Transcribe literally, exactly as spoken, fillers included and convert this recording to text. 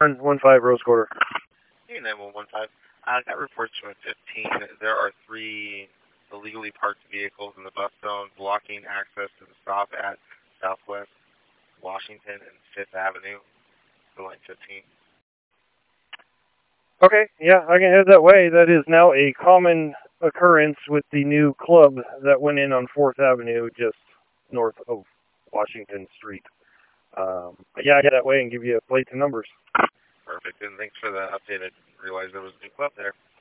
one five Rose Quarter. Hey, nine one one five. I got reports from fifteen. There are three illegally parked vehicles in the bus zone blocking access to the stop at Southwest Washington and Fifth Avenue for line fifteen. Okay, yeah, I can head that way. That is now a common occurrence with the new club that went in on fourth Avenue just north of Washington Street. Um, but yeah, I head that way and give you plates and numbers. Perfect, and thanks for the update. I didn't realize there was a new club there.